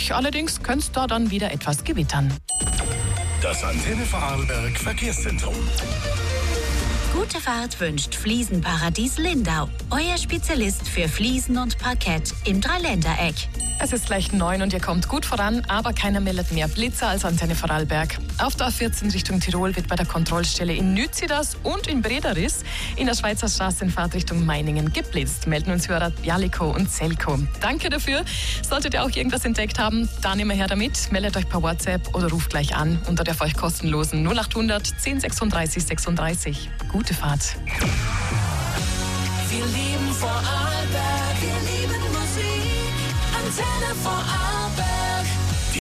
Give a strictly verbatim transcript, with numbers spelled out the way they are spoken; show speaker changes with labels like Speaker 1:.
Speaker 1: sonnig, allerdings könnte es da dann wieder etwas gewittern.
Speaker 2: Das Antenne Vorarlberg Verkehrszentrum.
Speaker 3: Gute Fahrt wünscht Fliesenparadies Lindau. Euer Spezialist für Fliesen und Parkett im Dreiländereck.
Speaker 1: Es ist gleich neun und ihr kommt gut voran, aber keiner meldet mehr Blitzer als Antenne Vorarlberg. Auf der A vierzehn Richtung Tirol wird bei der Kontrollstelle in Nützidas und in Brederis in der Schweizer Straße in Fahrtrichtung Meiningen geblitzt, melden uns Hörer Jalico und Selco. Danke dafür. Solltet ihr auch irgendwas entdeckt haben, dann immer her damit. Meldet euch per WhatsApp oder ruft gleich an unter der für euch kostenlosen null acht hundert zehn sechsunddreißig sechsunddreißig. Gute Fahrt.
Speaker 4: Wir lieben Vorarlberg, wir lieben Musik. Antenne Vorarlberg.